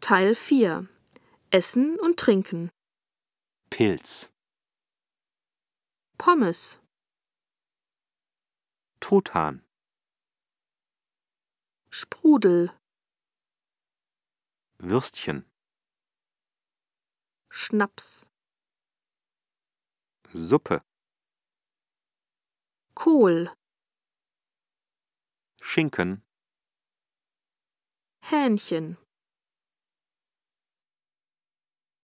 Teil 4 Essen und Trinken. Pilz, Pommes, Truthahn, Sprudel, Würstchen, Schnaps, Suppe, Kohl, Schinken, Hähnchen.